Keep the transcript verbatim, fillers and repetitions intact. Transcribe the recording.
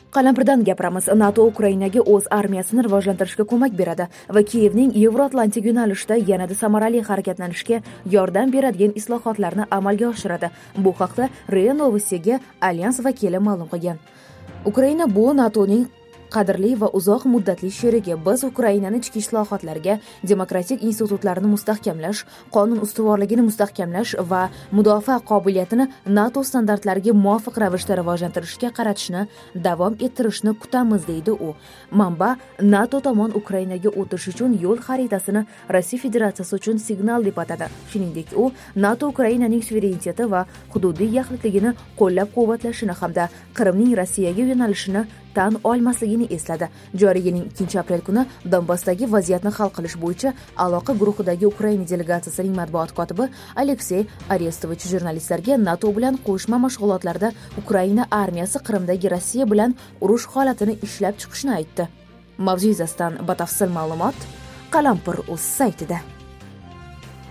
Qalampirdan gapiramiz. NATO Ukrainaga o'z armiyasini rivojlantirishga ko'mak beradi va Kiyevning Yevroatlantik yo'nalishida yanada samarali harakatlanishga yordam beradigan islohotlarni amalga oshiradi. Bu haqda R I A Novostiga Alyans vakili ma'lum qilgan. Ukraina bu NATOning qadrli va uzoq muddatli sherigi. Biz Ukrainani ichki islohotlarga, demokratik institutlarni mustahkamlash, qonun ustuvorligini mustahkamlash va mudofaa qobiliyatini NATO standartlariga muvofiq ravishda rivojlantirishga qaratishni davom ettirishni kutamiz, deydi u. Manba NATO tomon Ukrainaga o'tish uchun yo'l xaritasini Rossiya Federatsiyasi uchun signal deb atadi. Shuningdek, u NATO Ukrainaning suvereniteti va hududiy yaxlitligini qo'llab-quvvatlashini hamda Qrimning Rossiyaga yo'nalishini tan olmasligini esladi. Joriy yilning ikkinchi aprel kuni Donbassdagi vaziyatni hal qilish bo'yicha aloqa guruhidagi Ukraina delegatsiyasining matbuot kotibi Aleksey Arestovich jurnalistlarga NATO bilan qo'shma mashg'ulotlarda Ukraina armiyasi Qrimdagi Rossiya bilan urush holatini ishlab chiqishni aytdi. Mavzu yuzasidan batafsil ma'lumot Qalampir.uz saytida.